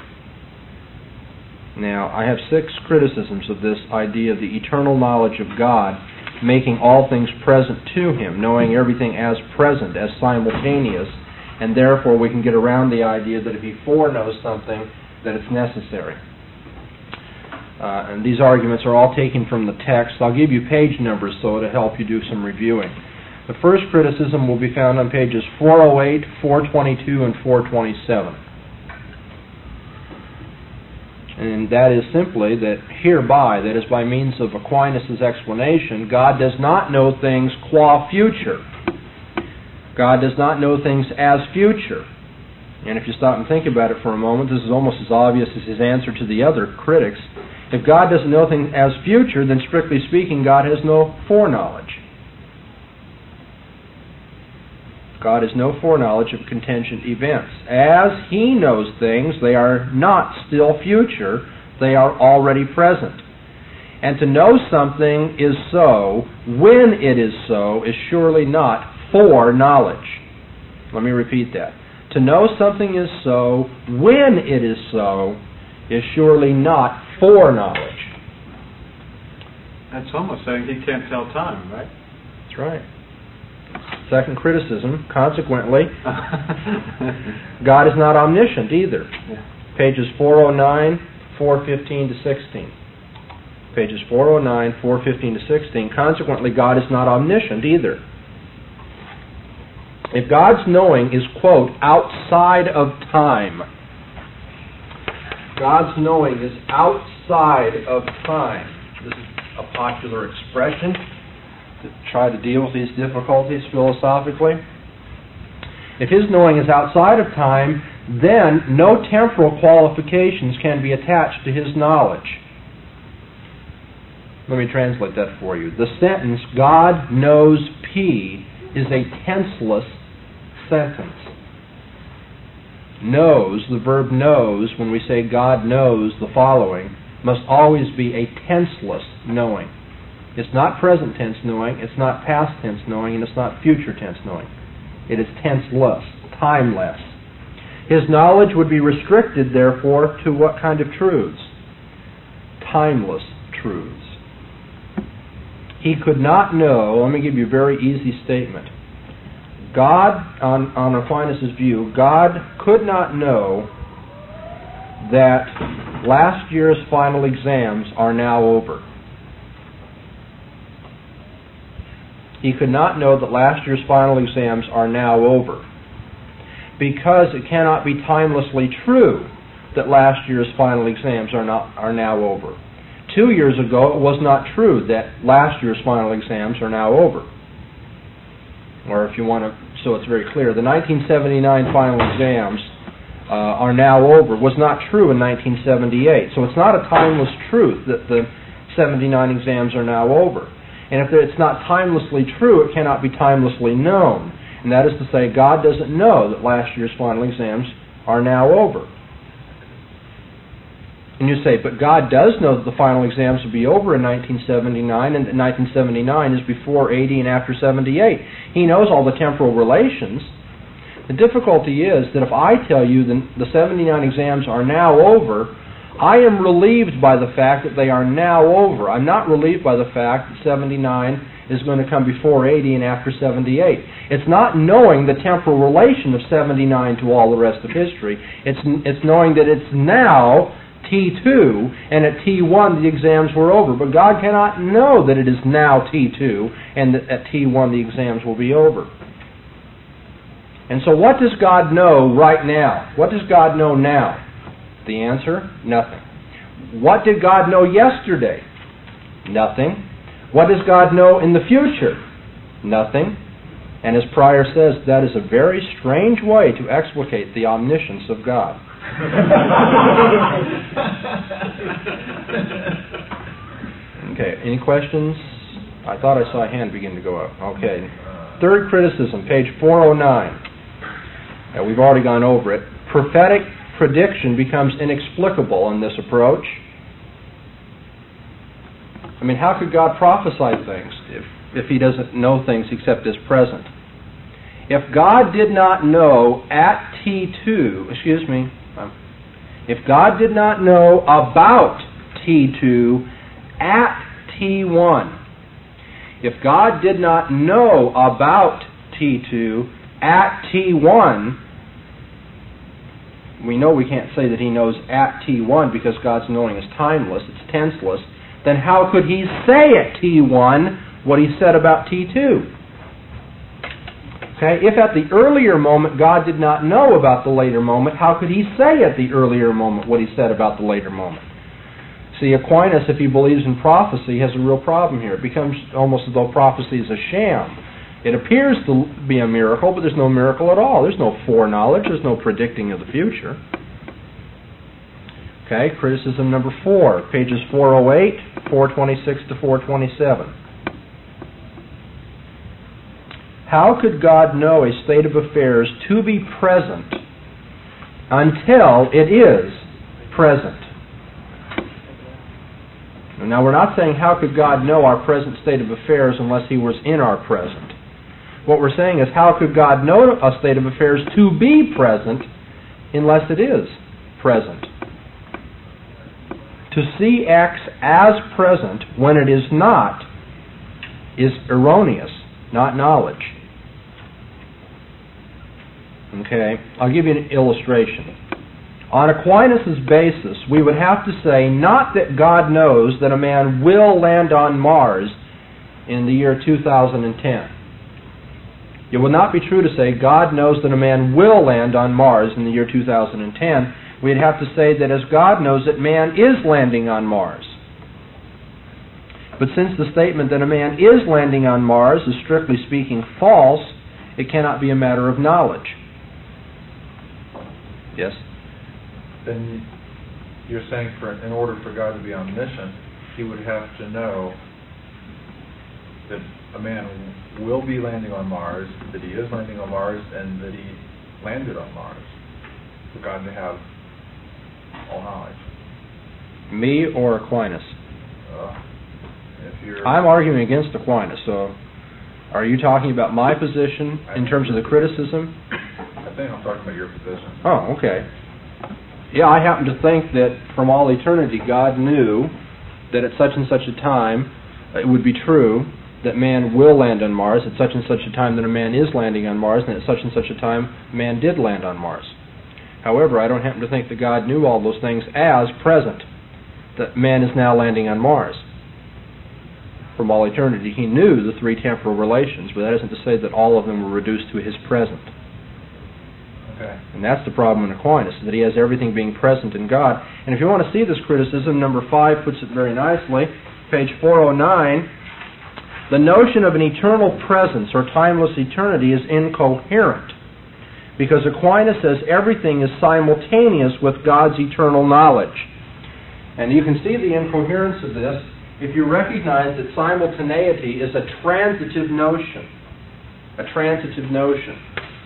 Now, I have six criticisms of this idea of the eternal knowledge of God, making all things present to Him, knowing everything as present, as simultaneous, and therefore we can get around the idea that if He foreknows something, that it's necessary. Uh, and these arguments are all taken from the text. I'll give you page numbers so it'll help you do some reviewing. The first criticism will be found on pages four oh eight, four twenty-two, and four twenty-seven. And that is simply that hereby, that is by means of Aquinas' explanation, God does not know things qua future. God does not know things as future. And if you stop and think about it for a moment, this is almost as obvious as his answer to the other critics. If God doesn't know things as future, then strictly speaking, God has no foreknowledge. God has no foreknowledge of contingent events. As He knows things, they are not still future, they are already present. And to know something is so, when it is so, is surely not foreknowledge. Let me repeat that. To know something is so, when it is so, is surely not foreknowledge. That's almost saying He can't tell time, right? That's right. Second criticism, consequently, God is not omniscient either. Yeah. Pages four oh nine, four fifteen to sixteen. Pages four oh nine, four fifteen to sixteen. Consequently, God is not omniscient either. If God's knowing is, quote, outside of time, God's knowing is outside of time. This is a popular expression to try to deal with these difficulties philosophically. If His knowing is outside of time, then no temporal qualifications can be attached to His knowledge. Let me translate that for you. The sentence, God knows P, is a tenseless sentence. Knows, the verb knows, when we say God knows the following, must always be a tenseless knowing. It's not present tense knowing, it's not past tense knowing, and it's not future tense knowing. It is tenseless, timeless. His knowledge would be restricted, therefore, to what kind of truths? Timeless truths. He could not know, let me give you a very easy statement. God, on, on Aquinas' view, God could not know that last year's final exams are now over. He could not know that last year's final exams are now over, because it cannot be timelessly true that last year's final exams are not are now over. Two years ago, it was not true that last year's final exams are now over. Or if you want to, so it's very clear, the nineteen seventy-nine final exams uh, are now over was not true in nineteen seventy-eight. So it's not a timeless truth that the seventy-nine exams are now over. And if it's not timelessly true, it cannot be timelessly known. And that is to say, God doesn't know that last year's final exams are now over. And you say, but God does know that the final exams will be over in nineteen seventy-nine, and that nineteen seventy-nine is before eighty and after seventy-eight. He knows all the temporal relations. The difficulty is that if I tell you the, the seventy-nine exams are now over, I am relieved by the fact that they are now over. I'm not relieved by the fact that seventy-nine is going to come before eighty and after seventy-eight. It's not knowing the temporal relation of seventy-nine to all the rest of history. It's it's knowing that it's now T two, and at T one the exams were over. But God cannot know that it is now T two, and that at T one the exams will be over. And so what does God know right now? What does God know now? The answer, nothing. What did God know yesterday? Nothing. What does God know in the future? Nothing. And as Pryor says, that is a very strange way to explicate the omniscience of God. Okay, any questions? I thought I saw a hand begin to go up. Okay. Third criticism, page four oh nine. Now, we've already gone over it. Prophetic prediction becomes inexplicable in this approach. I mean, how could God prophesy things if, if He doesn't know things except as present? If God did not know at T two, excuse me, if God did not know about T two at T one, if God did not know about T two at T one, we know we can't say that He knows at T one because God's knowing is timeless, it's tenseless. Then how could He say at T one what He said about T two? Okay, if at the earlier moment God did not know about the later moment, how could He say at the earlier moment what He said about the later moment? See, Aquinas, if he believes in prophecy, has a real problem here. It becomes almost as though prophecy is a sham. It appears to be a miracle, but there's no miracle at all. There's no foreknowledge. There's no predicting of the future. Okay, criticism number four, pages four oh eight, four twenty-six to four twenty-seven. How could God know a state of affairs to be present until it is present? Now, we're not saying how could God know our present state of affairs unless He was in our present. What we're saying is how could God know a state of affairs to be present unless it is present? To see X as present when it is not is erroneous, not knowledge. Okay, I'll give you an illustration. On Aquinas' basis, we would have to say not that God knows that a man will land on Mars in the year two thousand ten. It would not be true to say God knows that a man will land on Mars in the year two thousand ten. We'd have to say that as God knows that man is landing on Mars. But since the statement that a man is landing on Mars is strictly speaking false, it cannot be a matter of knowledge. Yes? Then you're saying for in order for God to be omniscient, He would have to know that a man will be landing on Mars, that he is landing on Mars, and that he landed on Mars. For God to have all knowledge. Me or Aquinas? Uh, if you're, I'm arguing against Aquinas, so are you talking about my position in terms of the criticism? I think I'm talking about your position. Oh, okay. Yeah, I happen to think that from all eternity God knew that at such and such a time it would be true that man will land on Mars, at such and such a time that a man is landing on Mars, and at such and such a time man did land on Mars. However, I don't happen to think that God knew all those things as present, that man is now landing on Mars. From all eternity, He knew the three temporal relations, but that isn't to say that all of them were reduced to His present. Okay. And that's the problem in Aquinas, that he has everything being present in God. And if you want to see this criticism, number five puts it very nicely, page four oh nine, the notion of an eternal presence or timeless eternity is incoherent, because Aquinas says everything is simultaneous with God's eternal knowledge. And you can see the incoherence of this if you recognize that simultaneity is a transitive notion. A transitive notion.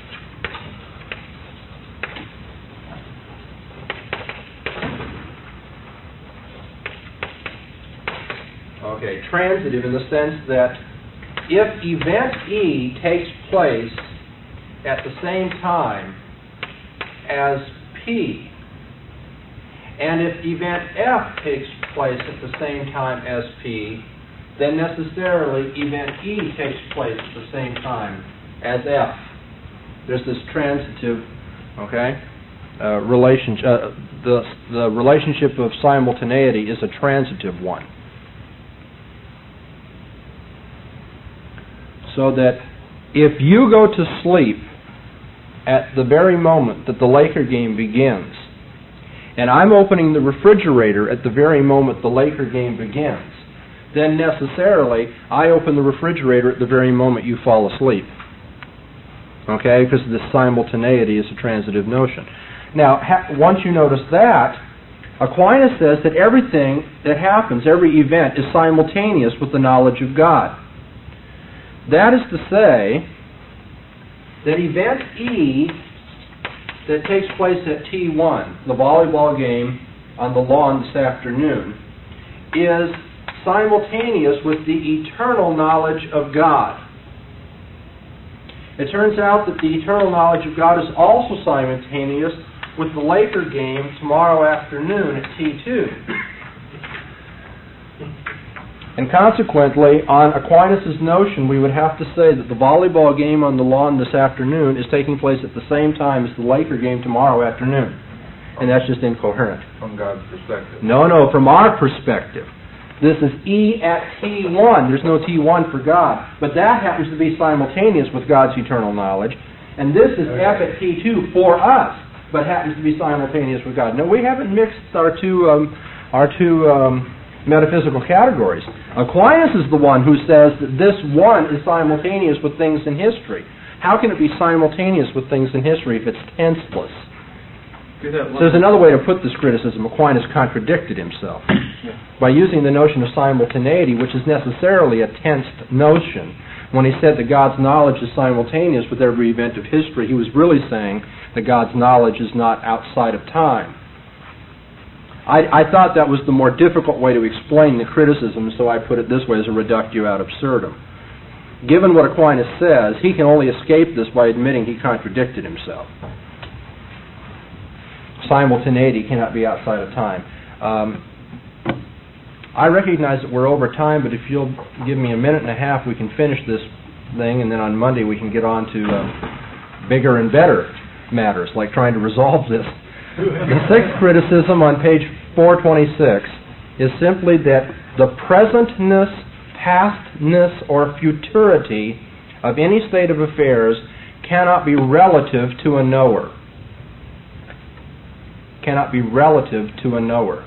Okay, transitive in the sense that if event E takes place at the same time as P, And if event F takes place at the same time as P, then necessarily event E takes place at the same time as F. There's this transitive, okay, uh, relationship. Uh, the the relationship of simultaneity is a transitive one. So that if you go to sleep at the very moment that the Laker game begins, and I'm opening the refrigerator at the very moment the Laker game begins, then necessarily I open the refrigerator at the very moment you fall asleep. Okay, because this simultaneity is a transitive notion. Now, ha- once you notice that, Aquinas says that everything that happens, every event, is simultaneous with the knowledge of God. That is to say that event E that takes place at T one, the volleyball game on the lawn this afternoon, is simultaneous with the eternal knowledge of God. It turns out that the eternal knowledge of God is also simultaneous with the Laker game tomorrow afternoon at T two. And consequently, on Aquinas' notion, we would have to say that the volleyball game on the lawn this afternoon is taking place at the same time as the Laker game tomorrow afternoon. And that's just incoherent. From God's perspective. No, no, from our perspective. This is E at T one. There's no T one for God. But that happens to be simultaneous with God's eternal knowledge. And this is F at T two for us, but happens to be simultaneous with God. No, we haven't mixed our two, um, our two um, metaphysical categories. Aquinas is the one who says that this one is simultaneous with things in history. How can it be simultaneous with things in history if it's tenseless? So there's another way to put this criticism. Aquinas contradicted himself yeah. by using the notion of simultaneity, which is necessarily a tensed notion. When he said that God's knowledge is simultaneous with every event of history, he was really saying that God's knowledge is not outside of time. I, I thought that was the more difficult way to explain the criticism, so I put it this way as a reductio ad absurdum. Given what Aquinas says, he can only escape this by admitting he contradicted himself. Simultaneity cannot be outside of time. Um, I recognize that we're over time, but if you'll give me a minute and a half, we can finish this thing, and then on Monday we can get on to uh, bigger and better matters, like trying to resolve this. The sixth criticism on page four twenty-six is simply that the presentness, pastness, or futurity of any state of affairs cannot be relative to a knower. Cannot be relative to a knower.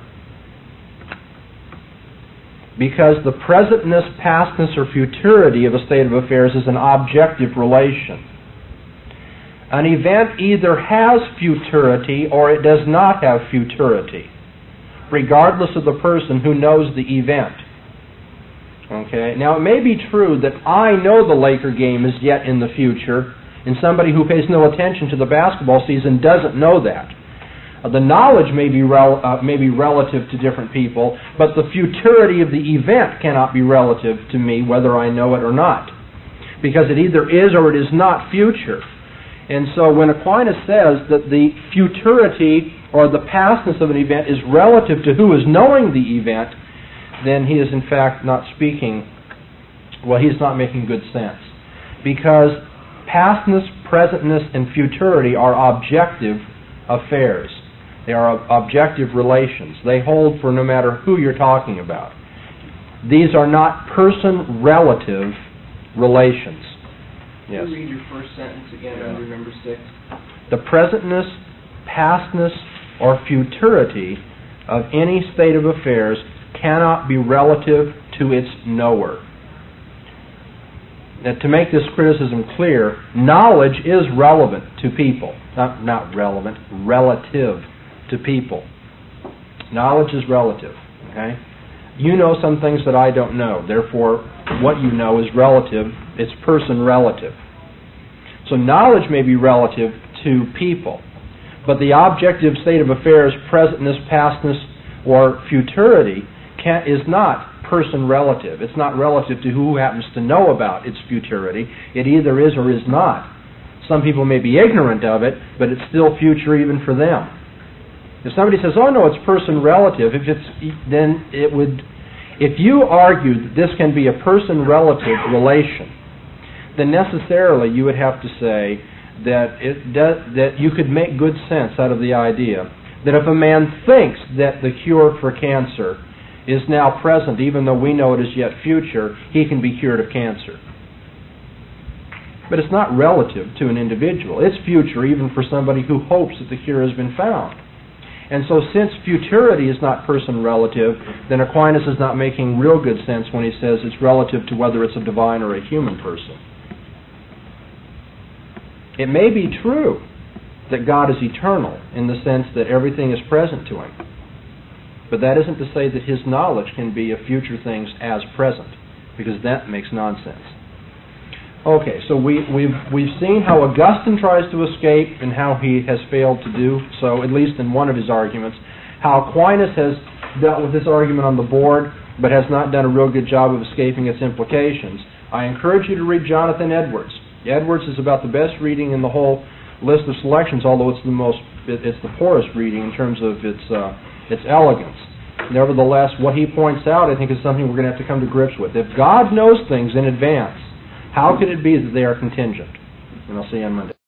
Because the presentness, pastness, or futurity of a state of affairs is an objective relation. An event either has futurity or it does not have futurity, regardless of the person who knows the event. Okay. Now, it may be true that I know the Laker game is yet in the future, and somebody who pays no attention to the basketball season doesn't know that. Uh, the knowledge may be, rel- uh, may be relative to different people, but the futurity of the event cannot be relative to me, whether I know it or not, because it either is or it is not future. And so when Aquinas says that the futurity or the pastness of an event is relative to who is knowing the event, then he is in fact not speaking, well, he's not making good sense. Because pastness, presentness, and futurity are objective affairs. They are objective relations. They hold for no matter who you're talking about. These are not person-relative relations. Yes. Can you read your first sentence again yeah. under number six? The presentness, pastness, or futurity of any state of affairs cannot be relative to its knower. Now, to make this criticism clear, knowledge is relevant to people. Not, not relevant, relative to people. Knowledge is relative. Okay? You know some things that I don't know. Therefore, what you know is relative. It's person relative. So knowledge may be relative to people, but the objective state of affairs, presentness, pastness, or futurity, can, is not person relative. It's not relative to who happens to know about its futurity. It either is or is not. Some people may be ignorant of it, but it's still future even for them. If somebody says, oh no, it's person-relative, if it's, then it would, if you argue that this can be a person-relative relation, then necessarily you would have to say that it does, that you could make good sense out of the idea that if a man thinks that the cure for cancer is now present, even though we know it is yet future, he can be cured of cancer. But it's not relative to an individual. It's future even for somebody who hopes that the cure has been found. And so since futurity is not person-relative, then Aquinas is not making real good sense when he says it's relative to whether it's a divine or a human person. It may be true that God is eternal in the sense that everything is present to him. But that isn't to say that his knowledge can be of future things as present, because that makes nonsense. Okay, so we, we've, we've seen how Augustine tries to escape and how he has failed to do so, at least in one of his arguments. How Aquinas has dealt with this argument on the board, but has not done a real good job of escaping its implications. I encourage you to read Jonathan Edwards. Edwards is about the best reading in the whole list of selections, although it's the most, it's the poorest reading in terms of its, uh, its elegance. Nevertheless, what he points out, I think, is something we're going to have to come to grips with. If God knows things in advance, how could it be that they are contingent? And I'll see you on Monday.